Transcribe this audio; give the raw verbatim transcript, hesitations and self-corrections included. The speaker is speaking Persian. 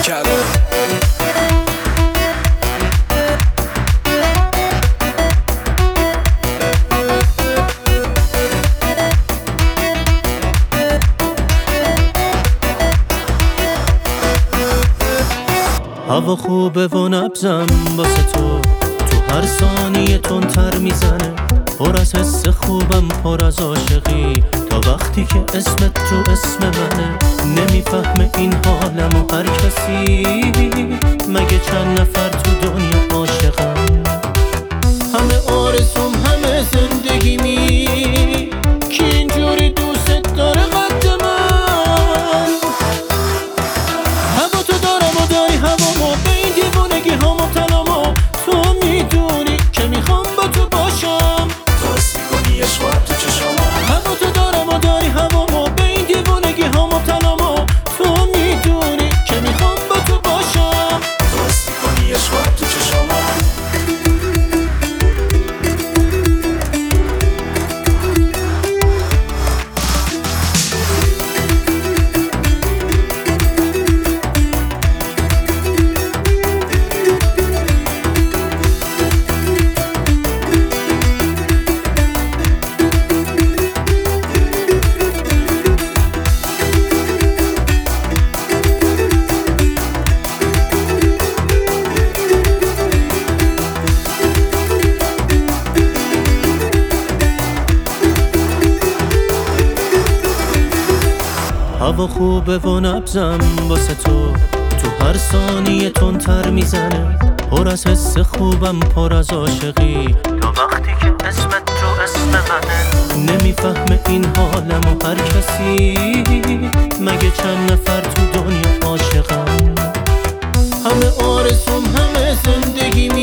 کردم. هوا خوبه و نبزم واسه تو، تو هر ثانیه تندتر میزنه، پر از حس خوبم پر از عاشقی، تا وقتی که اسمت رو اسم منه. نمیفهمه این حالم و هر کسی، مگه چند نفر تو دنیا عاشقم. همه آرزوم همه زندگیمی، کی اینجوری دوست داره قد من. هوا تو دارم و داری هوامو، به این دیوانگی ها مبتلام و تو میدونی که میخوام با تو باشم. تو حس میکنی عشق تو چشامو. هوا تو دارم و داری هوامو، به این دیوانگی ها مبتلام و تو میدونی که میخوام با تو باشم. تو حس میکنی عشق تو چشامو. هوا خوبه و نبزم واسه تو، تو هر ثانیه تندتر میزنه، پر از حس خوبم پر از عاشقی، تا وقتی که اسمت رو اسم منه. نمیفهمه این حالم و هر کسی، مگه چند نفر تو دنیا عاشقم. همه آرزوم همه زندگیم